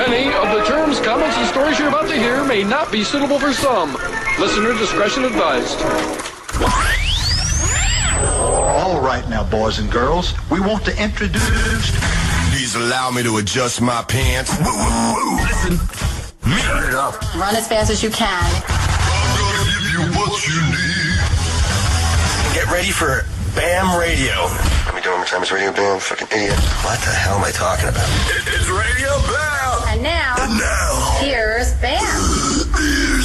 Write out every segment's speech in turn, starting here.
Many of the terms, comments, and stories you're about to hear may not be suitable for some. Listener discretion advised. All right now, boys and girls, we want to introduce... Please allow me to adjust my pants. Listen, turn it up. Run as fast as you can. I'm gonna give you what you need. Get ready for BAM Radio. Let me do it one more time. It's Radio BAM, fucking idiot. What the hell am I talking about? It's Radio BAM. And now, here's BAM. Here's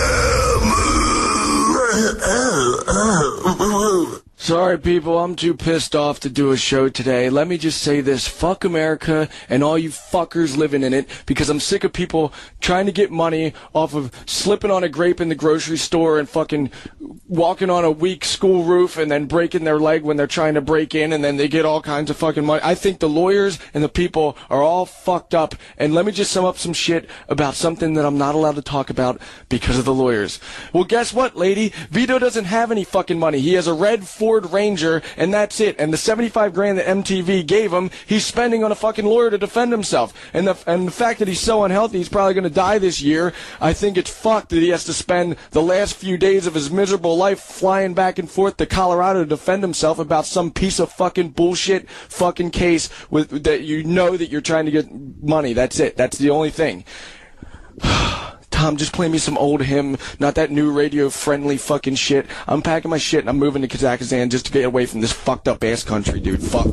BAM. Sorry, people, I'm too pissed off to do a show today. Let me just say this. Fuck America and all you fuckers living in it, because I'm sick of people trying to get money off of slipping on a grape in the grocery store and fucking walking on a weak school roof and then breaking their leg when they're trying to break in, and then they get all kinds of fucking money. I think the lawyers and the people are all fucked up. And let me just sum up some shit about something that I'm not allowed to talk about because of the lawyers. Well, guess what, lady? Vito doesn't have any fucking money. He has a red Ford Ranger, and that's it. And the $75,000 that MTV gave him, he's spending on a fucking lawyer to defend himself. And the fact that he's so unhealthy, he's probably going to die this year. I think it's fucked that he has to spend the last few days of his miserable life flying back and forth to Colorado to defend himself about some piece of fucking bullshit fucking case with that you know that you're trying to get money. That's it. That's the only thing. Tom, just play me some old hymn, not that new radio-friendly fucking shit. I'm packing my shit and I'm moving to Kazakhstan just to get away from this fucked-up-ass country, dude. Fuck.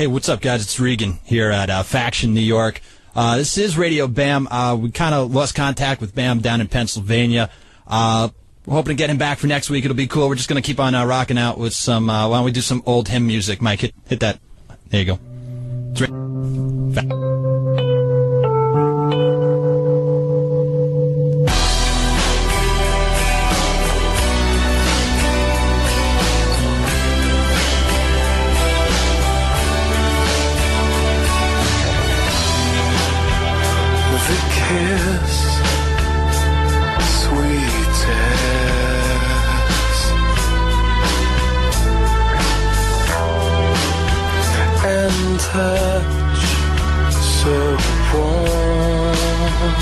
Hey, what's up, guys? It's Regan here at Faction, New York. This is Radio Bam. We kind of lost contact with Bam down in Pennsylvania. We're hoping to get him back for next week. It'll be cool. We're just going to keep on rocking out with some, why don't we do some old hymn music? Mike, hit that. There you go. The kiss, sweetest, and touch so warm.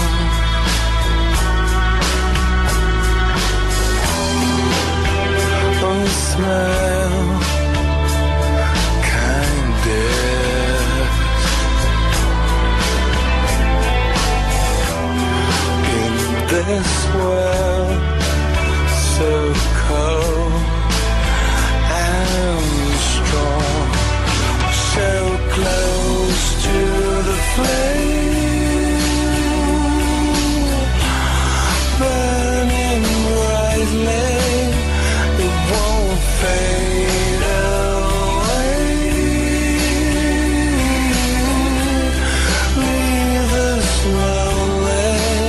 Oh, smile kindest. This world so cold and strong, so close to the flame, burning brightly, it won't fade away. Leave us lonely.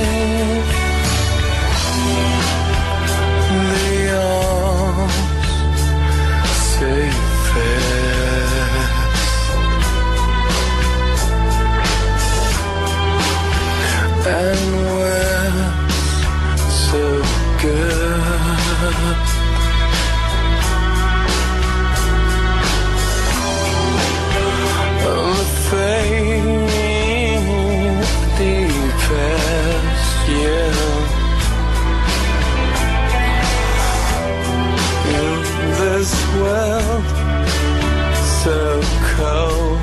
And we're so good. I'm afraid deepest, yeah. In this world so cold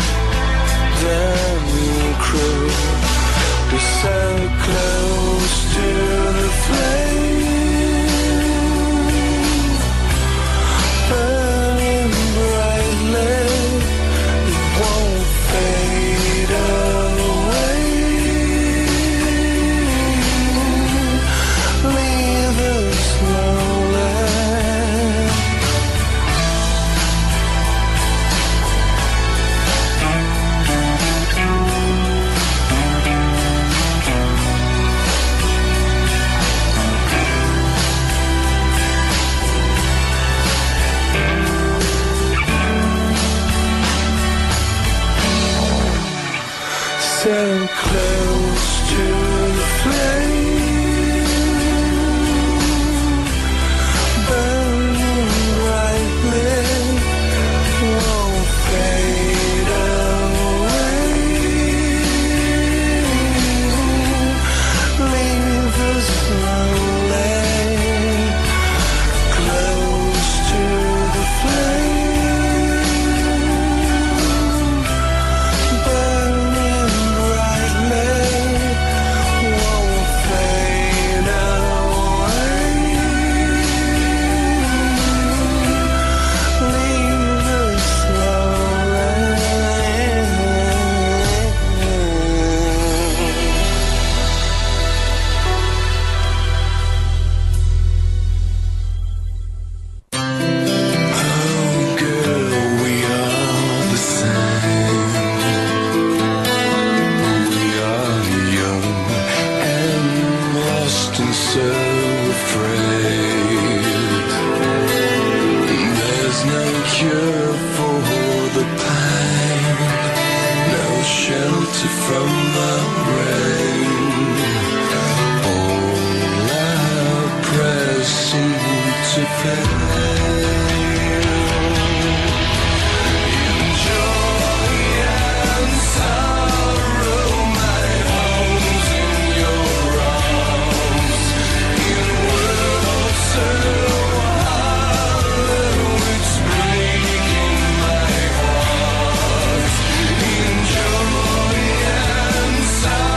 and cruel, we're so close to the flame, burning brightly, it won't fade away. Leave us lonely. So close to the flame, burning brightly, won't fade away. Leave us lonely, close to the flame, burning won't fade away. Leave us Oh, girl, we are the same. We are young and lost and so afraid. There's no cure for the pain, no shelter from the rain. All our prayers seem to fail. Sorrow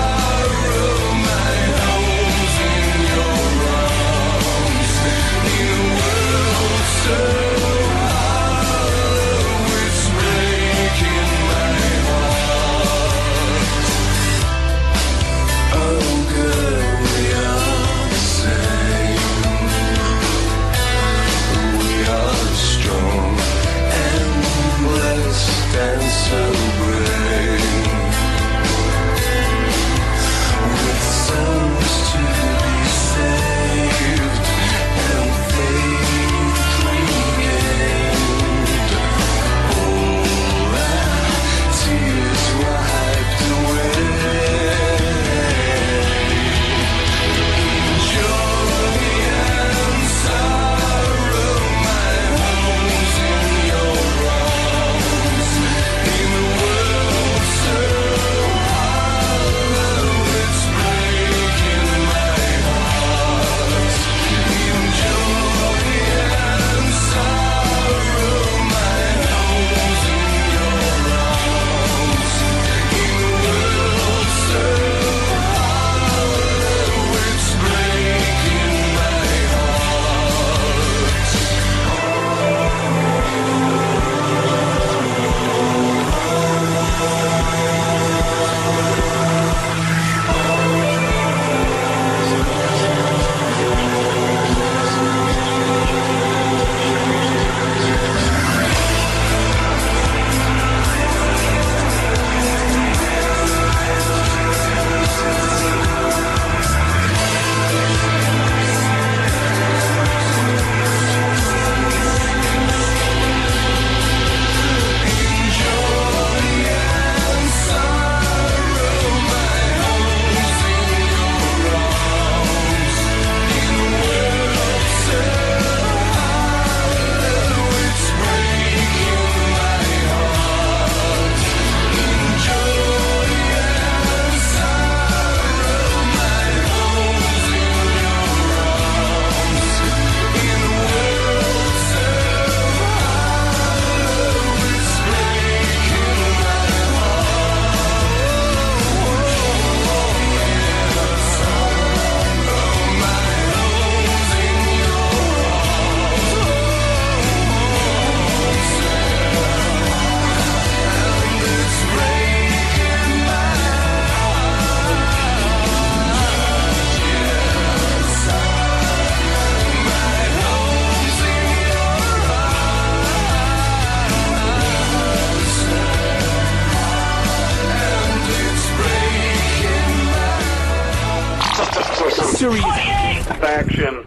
Series. Faction.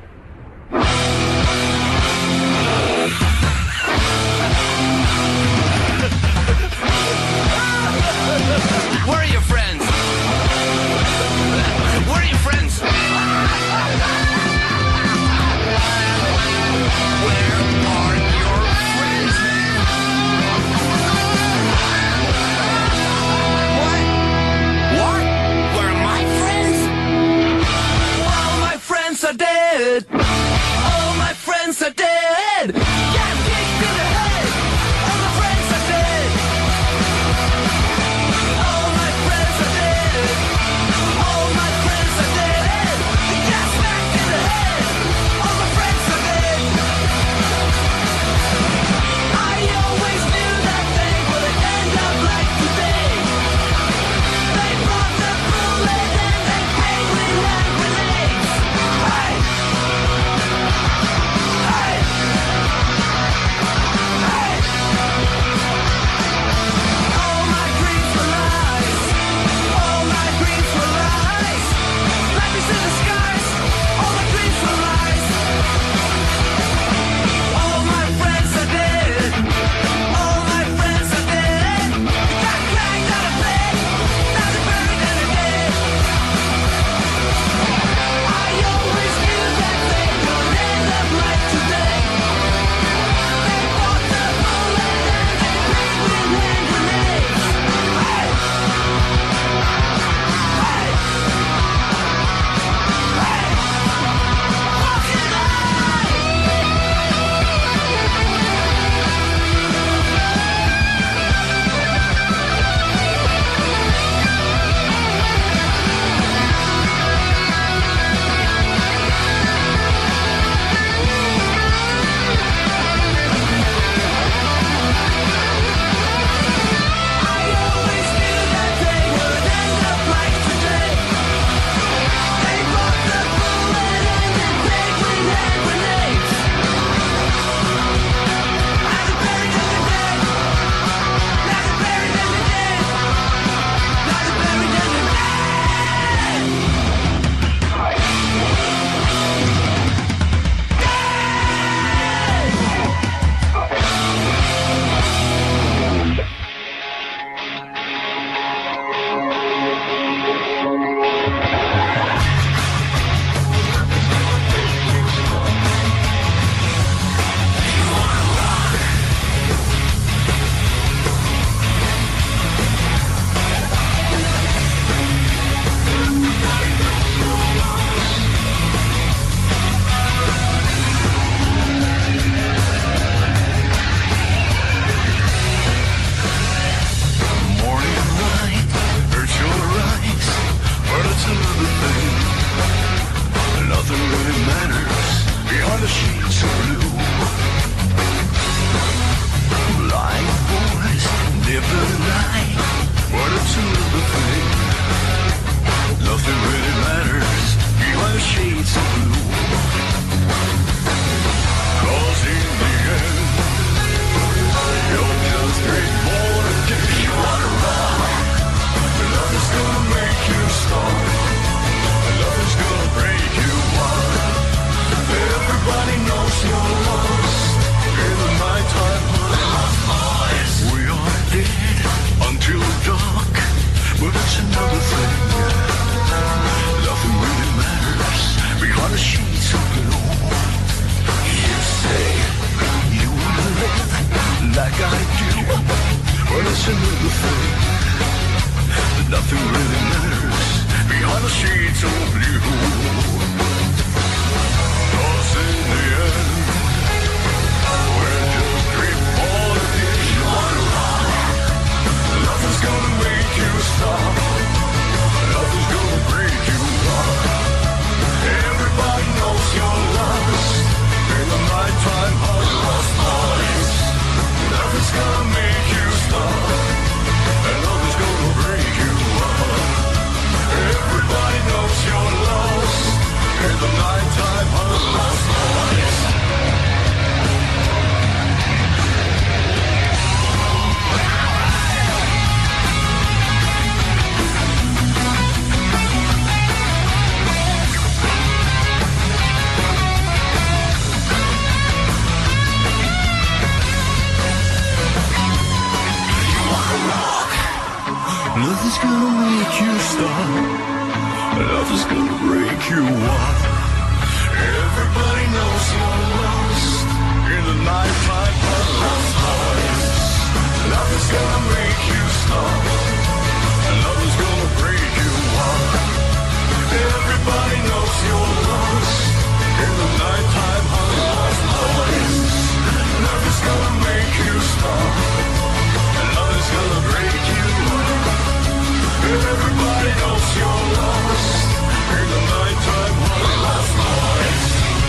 Where are your friends? Where are your friends? Where are your friends, man? What? Where are my friends? All my friends are dead. All my friends are dead. Get kicked in the head. All my friends are dead. All my friends are dead. All my friends are dead. Get smacked in the head. All my friends are dead. I always knew that they would end up like today. They brought the bullet and they paid with hand grenades. Hey! Hey! Hey! All my dreams were lies. All my dreams were lies. Let me see the skies. All my dreams were lies. All my friends are dead. All my friends are dead. They got dragged out of bed. Now they're buried in the dead. I always knew that they would end up like today. They bought the bullet and they paid with hand grenades. Hey! Hey! Hey! Fucking I always knew that they would end up like today. They bought the bullet and they paid with hand grenades. Now they're buried in the dead. Now they're buried in the dead. Now they're buried in the dead. Morning light hurts your eyes, but it's another thing. Nothing really matters behind the sheets of blue. Blind boys live the night, but it's another thing. Nothing really matters behind the shades of blue. 'Cause in the end, you're just great more than you wanna run. Love is gonna make you stop. Love is gonna break you up. Everybody knows you're lost. In the nighttime, boys, we are dead until dark. But it's another thing. Nothing really matters behind the sheets of blue. You say you wanna live like I do. Well, it's another thing. Nothing really matters behind the sheets of blue. 'Cause in the end, we're just three more than you wanna run. Nothing's gonna make you stop. Nothing's gonna break you up. Everybody knows you're lost. In the nighttime, all lost boys. Nothing's gonna make you stop. And nothing's gonna break you up. Everybody knows you're make you stop. Love is gonna break you up. Everybody knows you're lost in the nighttime of love's voice. Love is gonna make you stop. Love is gonna break you up. Everybody knows you're lost in the nighttime of love's voice. Love is gonna make you stop. Love is gonna break you up. Everybody knows you're lost in the nighttime of love's voice.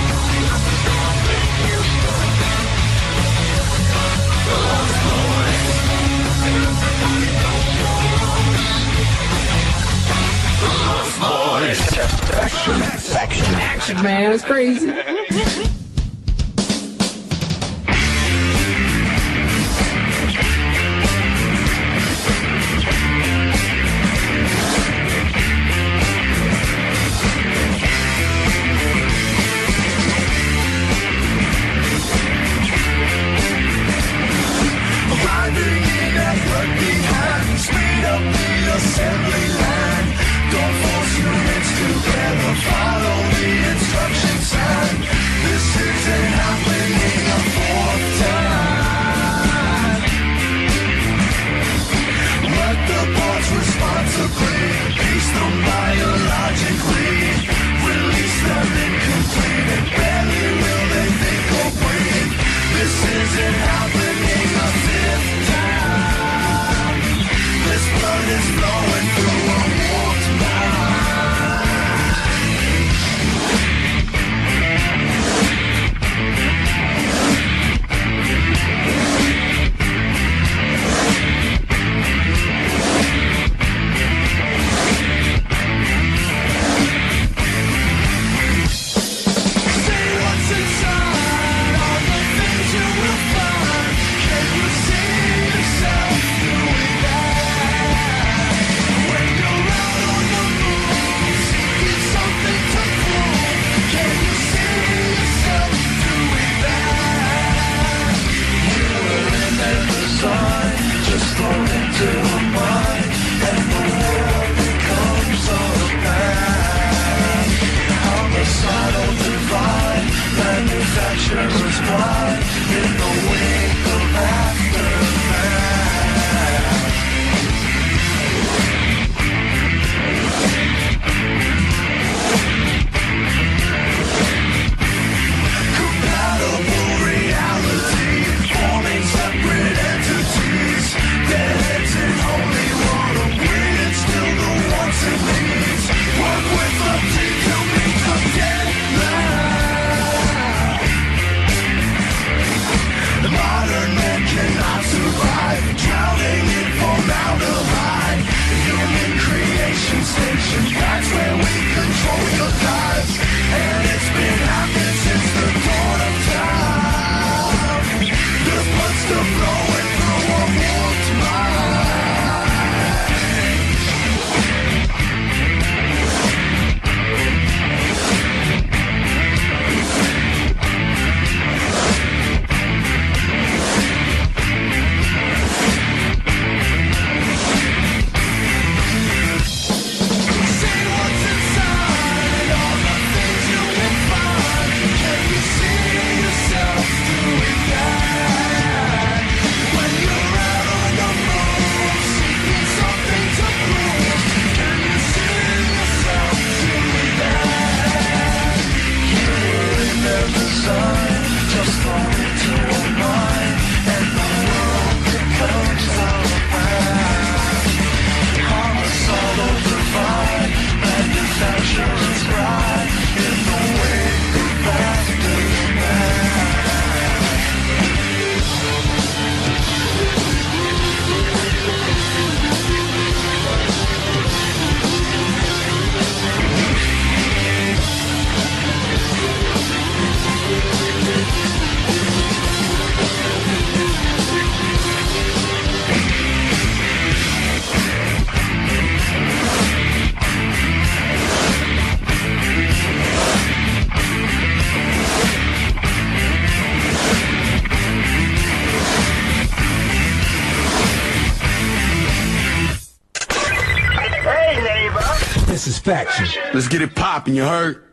Love's voice. Love's voice. Action, man, it's crazy. Riding in that rugby hand, speed up the assembly line. Don't force your heads together, follow the instruction sign. This This is Faction. Let's get it poppin', you heard?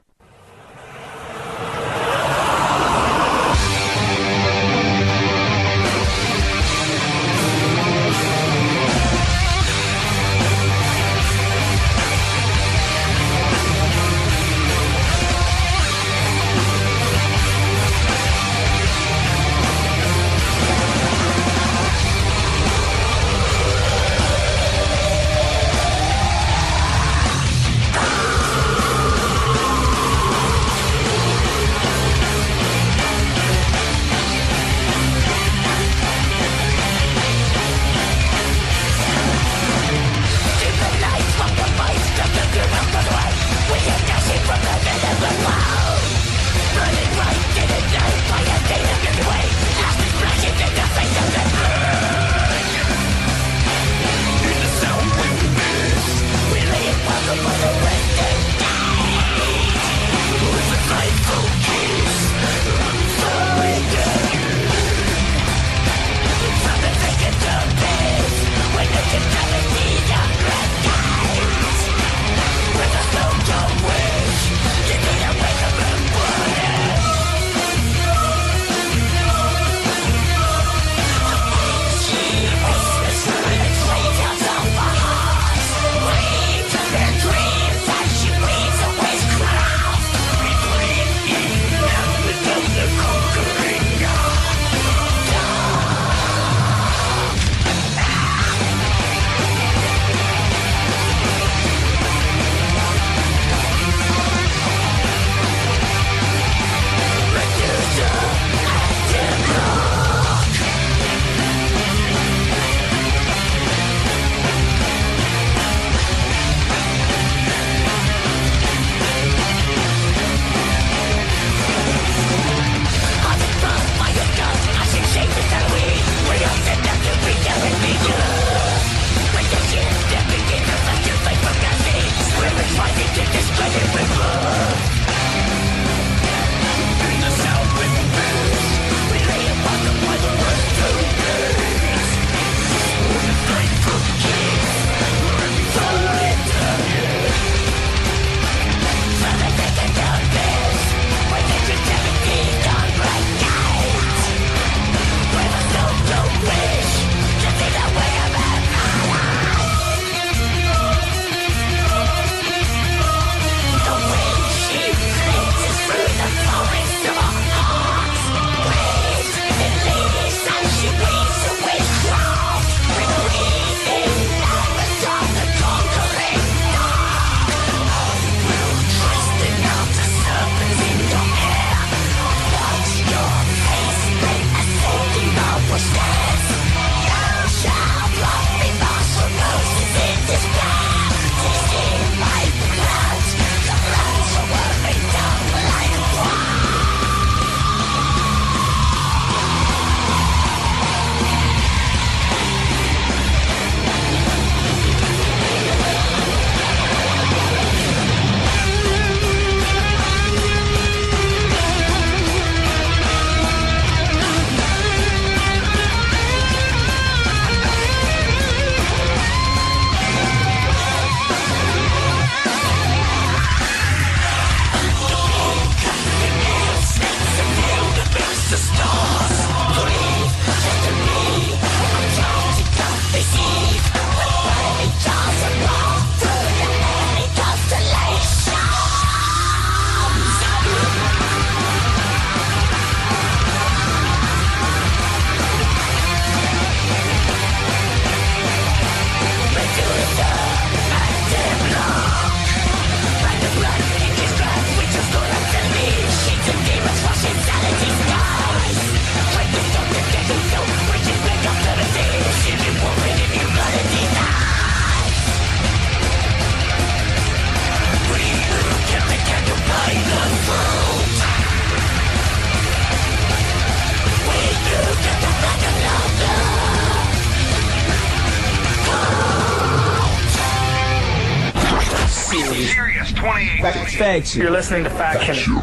Sirius 28. Faction. You're listening to Faction.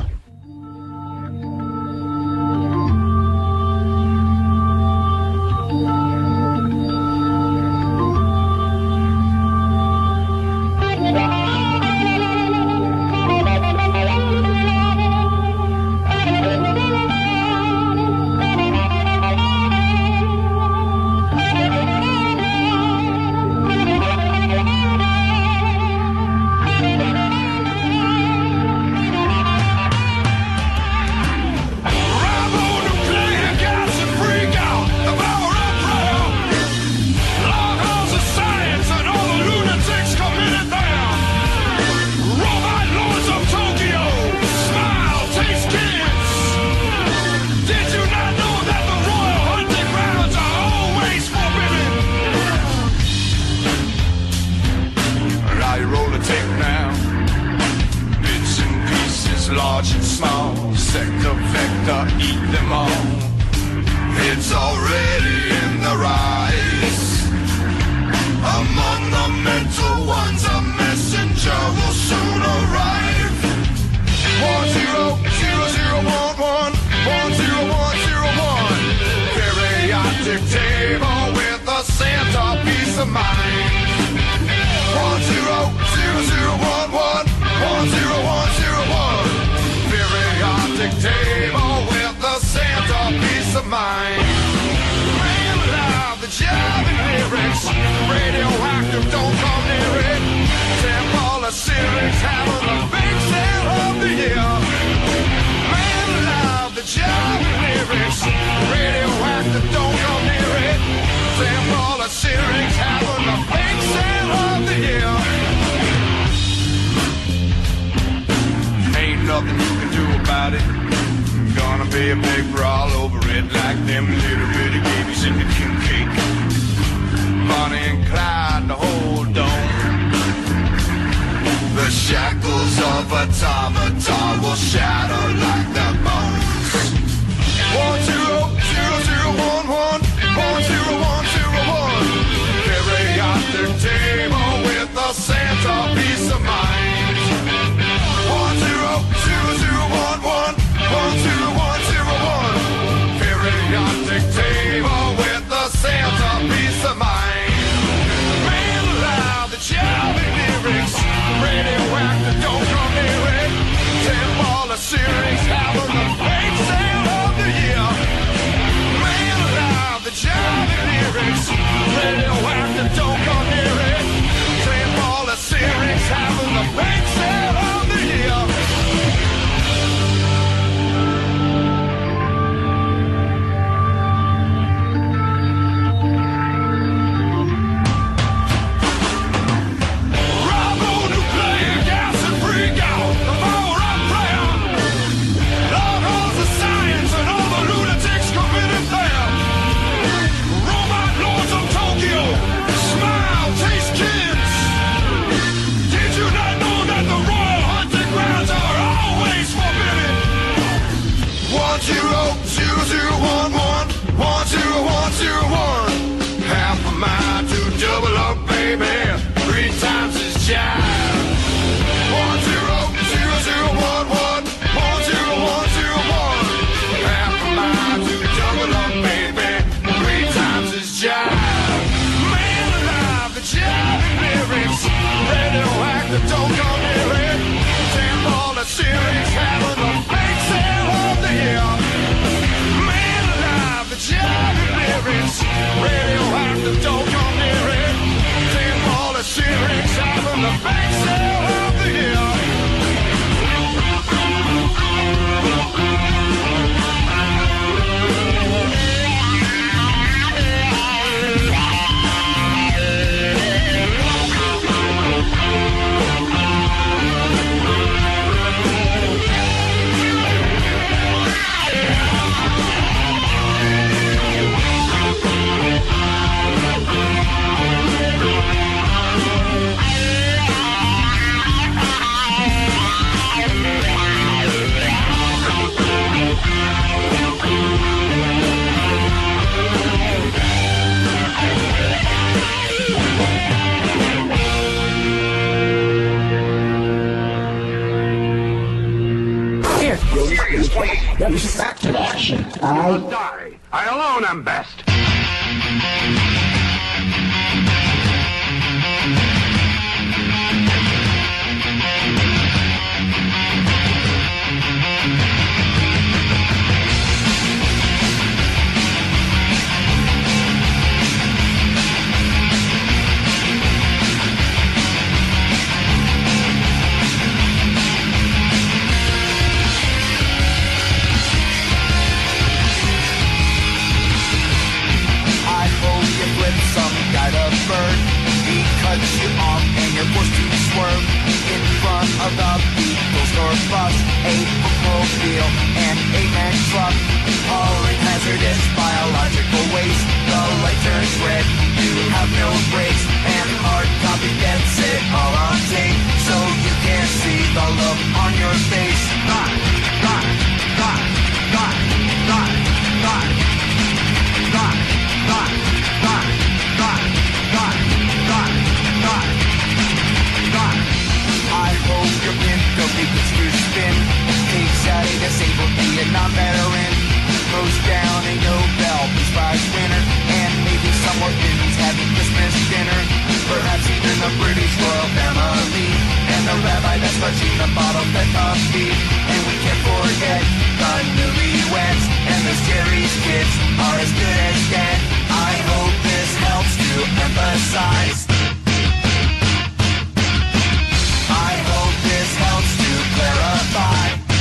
Workers large and small, sector, vector, eat them all. It's already in the rise. Among the mental ones, a messenger will soon arrive. 1-0-0-0-1-1, 1-0-1-0-1. Periodic table with a centerpiece of mind. 1-0-0-0-1-1, 1-0-1-0-1. Periodic table with a centerpiece of mind. Man alive, the jabbing lyrics. Radioactive, don't come near it. Temple of Syrinx, having the big sale of the year. Man alive, the jabbing lyrics. Radioactive, don't come near it. Temple of Syrinx, having the big sale of the year. Ain't nothing you can do about it. Gonna be a big brawl over it, like them little bitty babies in the king cake. Bonnie and Clyde, the whole dome. The shackles of automata will shatter like the bones. 1-0-0-0-1-1, 1-0-1-0-1. Periodic table with a centerpiece of mind. 1-0-0-0-1-1, 1-0-1-0-1. Periodic table with a centerpiece of mind. Man alive, the jabbing lyrics. Radioactive, don't come near it. Temple of Syrinx, having the big sale of the year. Man alive, the jabbing lyrics. Radioactive, don't come near it. Temple of Syrinx, having the big sale of the year. Half a mile to double up, baby. 3 times his jive. 1-0-0-0-1-1, 1-0-1-0-1. Half a mile to double up, baby. 3 times his jive. Man alive, the jiving lyrics. Radioactive, don't come near it. Temple of Syrinx, having the big sale of the year. Man alive, the jiving lyrics. Radioactive, don't come near it. Temple of Syrinx, having the big sale of the year. Back to action. I'll die. I alone am best. bird. He cuts you off and you're forced to swerve in front of the Beatles or bus, a bookmobile and a man truck. Hauling hazardous biological waste. The light turns red, you have no brakes, and hard copy gets it all on tape, so you can't see the look on your face. in the British royal family, and the rabbi that's touching the bottle fed puppy. And we can't forget the newlyweds, and those Jerry's kids are as good as dead. I hope this helps to emphasize. I hope this helps to clarify.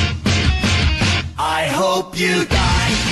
I hope you die.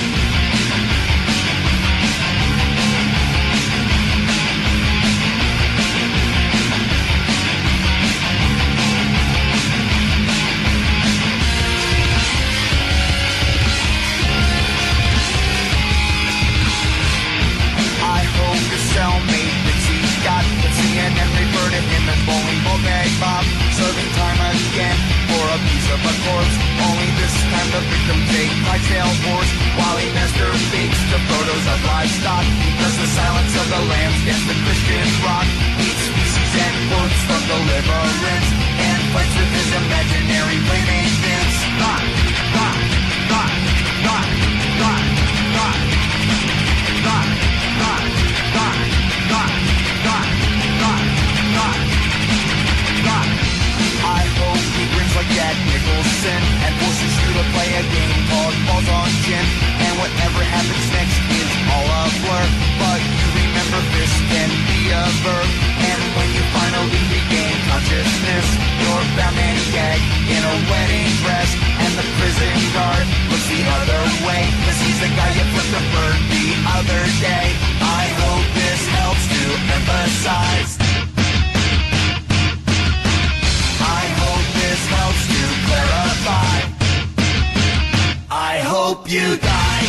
Cellmate that she's got, but CNN referred to him as bowling ball gag Bob, serving time again for a piece of a corpse. Only this time the victim take my tail horse while he masturbates to photos of livestock. Because the silence of the lambs gets the Christian rock. Eats species and quotes from Deliverance and fights with his imaginary playmate Vince. Rock, rock, rock, rock, rock, rock, rock, rock. I hope he brings like Jack Nicholson and forces you to play a game called Balls on Gin. And whatever happens next is all a blur, but you remember this can be a verb. And when you finally regain consciousness, you're bound and gagged in a wedding dress, and the prison guard looks the other way, 'cause he's the guy you flipped the bird the other day. I hope this helps to emphasize. I hope this helps to clarify. I hope you die.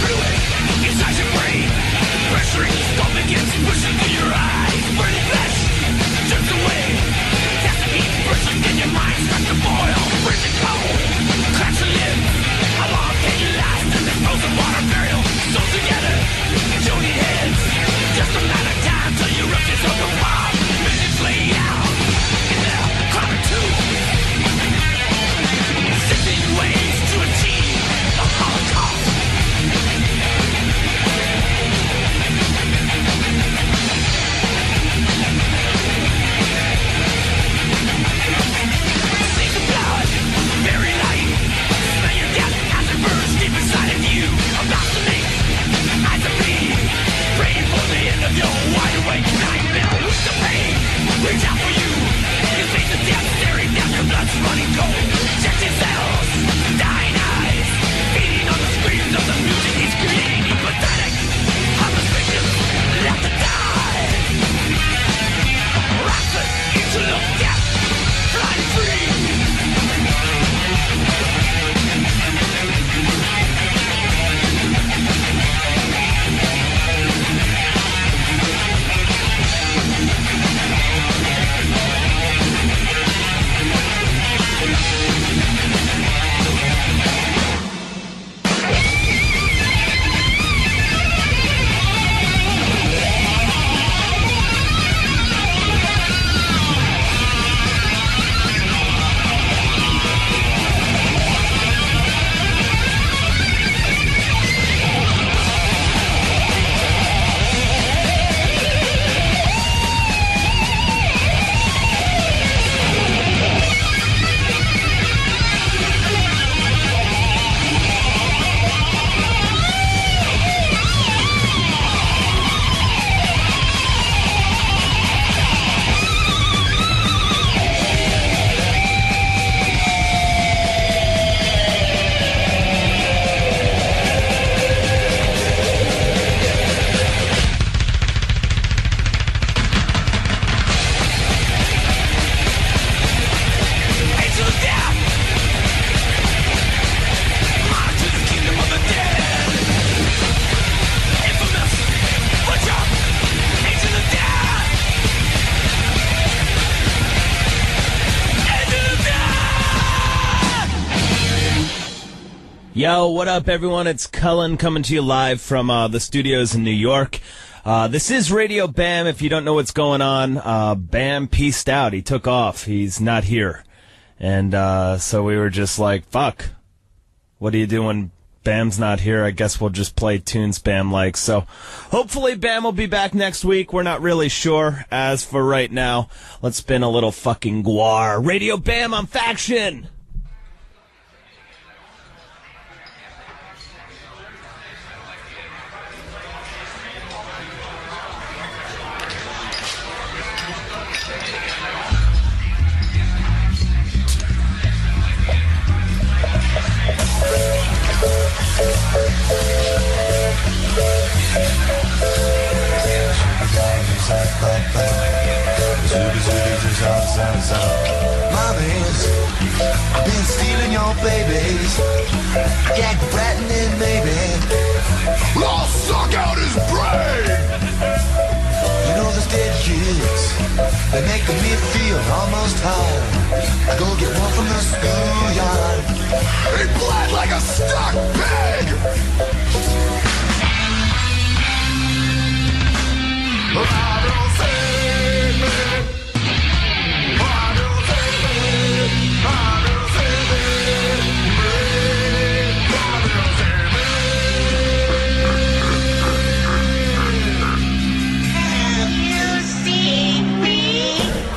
Pushing through your eyes, burning flesh. Yo, what up, everyone? It's Cullen coming to you live from the studios in New York. This is Radio Bam. If you don't know what's going on, Bam pieced out. He took off. He's not here. And so we were just like, fuck. What are you doing? Bam's not here. I guess we'll just play tunes Bam likes. So hopefully Bam will be back next week. We're not really sure. As for right now, let's spin a little fucking guar. Radio Bam on Faction. Mommy's been stealing your babies. Jack Bratton and maybe I'll suck out his brain. You know those dead kids, they make me feel almost high. I go get one from the schoolyard. He bled like a stuck pig. I will save it. I will save it. I will save it. I will save it. Have you seen me?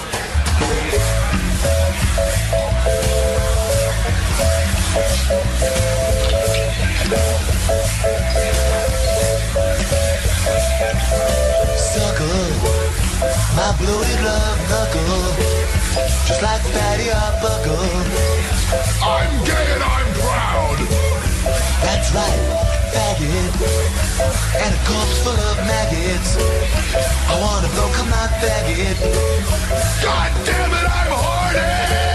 My bloated love knuckle, just like Fatty Arbuckle. I'm gay and I'm proud. That's right, faggot. And a corpse full of maggots. I wanna blow, come not faggot. God damn it, I'm horny!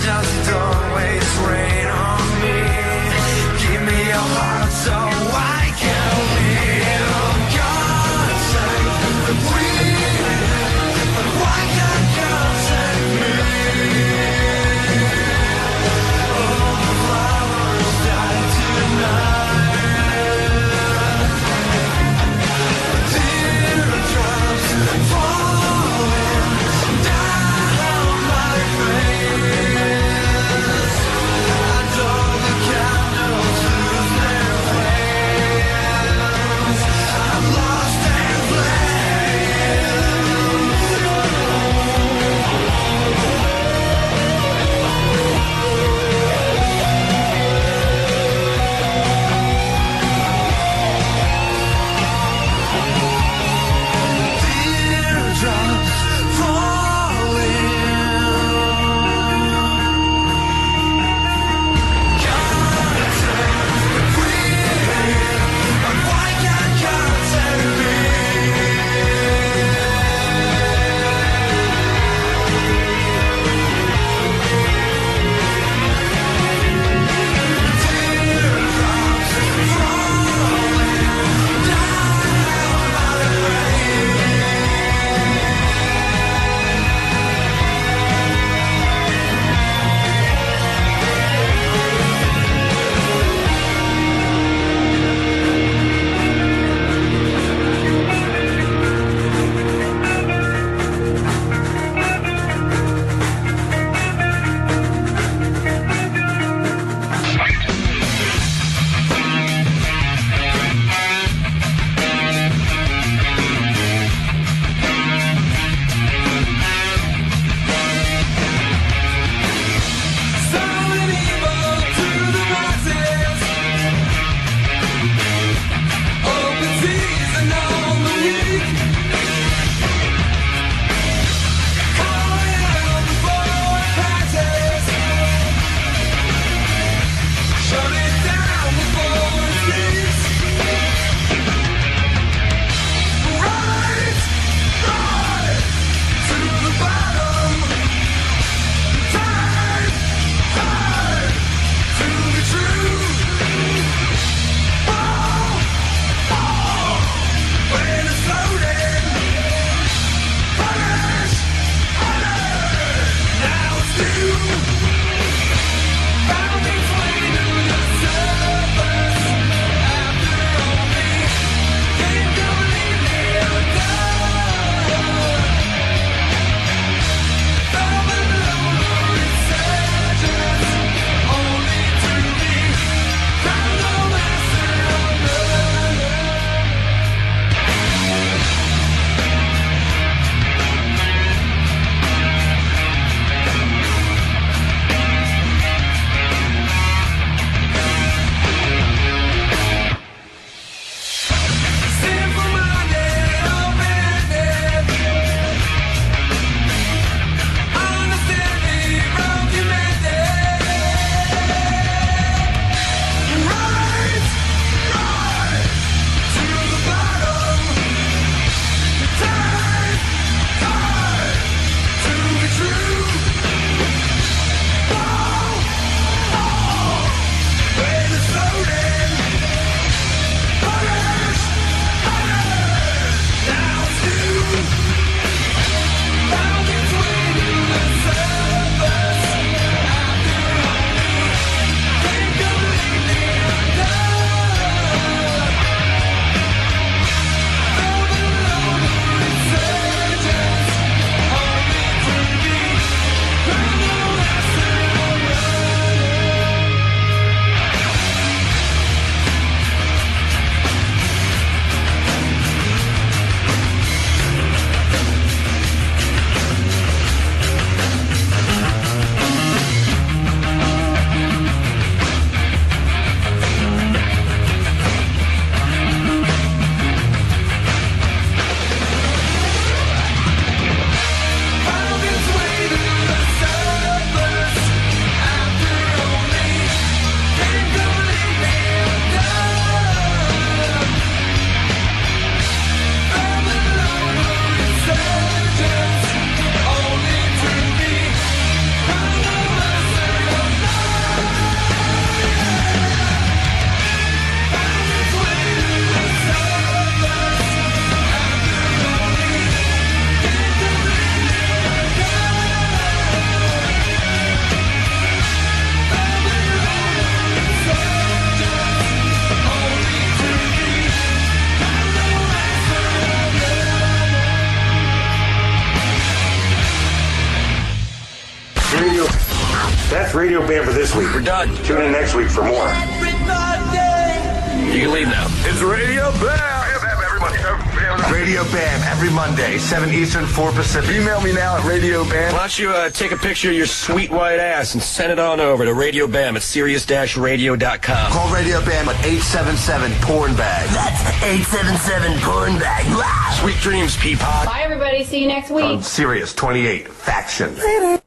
just don't waste rain on me. Give me your heart so I can feel. God save we, but why can't God save me? All the flowers die tonight. Teardrops falling down my face. And all the candles lose their That's Radio Bam for this week. We're done. Tune in next week for more. You can leave now. It's Radio Bam. Radio Bam every Monday, 7 Eastern, 4 Pacific. Email me now at Radio Bam. Why don't you take a picture of your sweet white ass and send it on over to Radio Bam at Sirius-Radio.com. Call Radio Bam at 877-PORN-BAG. That's 877-PORN-BAG. Sweet dreams, Peapod. Bye, everybody. See you next week. On Sirius 28, Faction. Later.